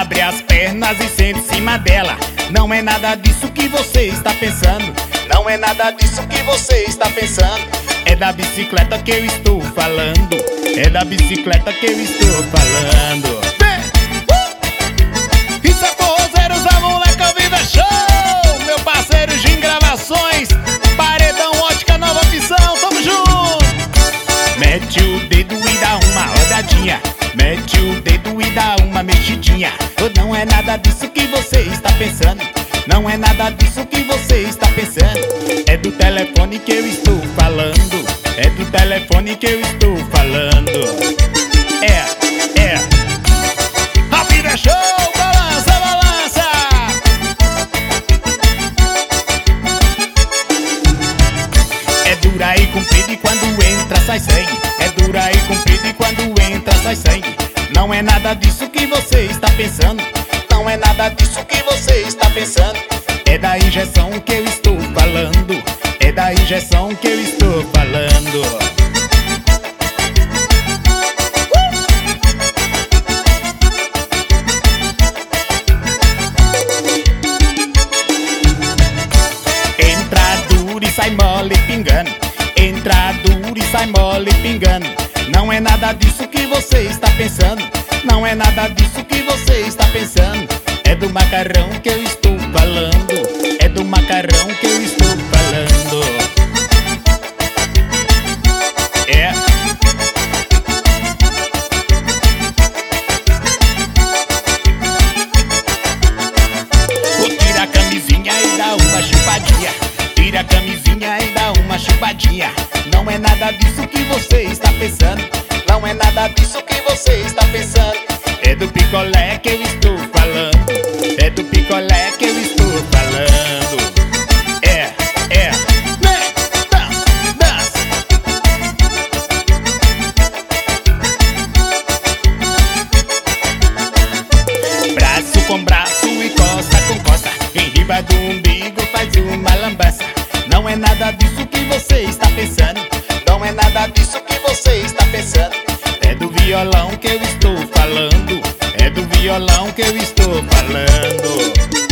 Abre as pernas e sente em cima dela. Não é nada disso que você está pensando. Não é nada disso que você está pensando. É da bicicleta que eu estou falando. É da bicicleta que eu estou falando. Isso é Forrozeiros da Moleca Vida Show. Meu parceiro Jim Gravações, Paredão Ótica Nova Opção, tamo junto. Mete o dedo e dá uma rodadinha. Mete o dedo e dá uma mexidinha. Não é nada disso que você está pensando. Não é nada disso que você está pensando. É do telefone que eu estou falando. É do telefone que eu estou falando. É a vida é show, balança, balança. É dura e comprida e quando entra sai sangue. É dura e comprida e quando entra sai sangue. Não é nada disso que você está pensando. Não é nada disso que você está pensando. É da injeção que eu estou falando. É da injeção que eu estou falando. Entra duro e sai mole pingando. Entra duro e sai mole pingando. Não é nada disso que você está pensando. Não é nada disso que você está pensando. É do macarrão que eu estou falando. É do macarrão que eu estou falando. Tira a camisinha e dá uma chupadinha. Tira a camisinha e dá uma chupadinha. Não é nada disso que você está pensando. Não é nada disso que você está pensando. É do picolé que eu estou falando. É do picolé que eu estou falando. Dança. Braço com braço e costa com costa. Em riba do umbigo faz uma lambança. Não é nada disso que você está pensando. Não é nada disso que você está pensando. É do violão que eu estou falando. É do violão que eu estou falando.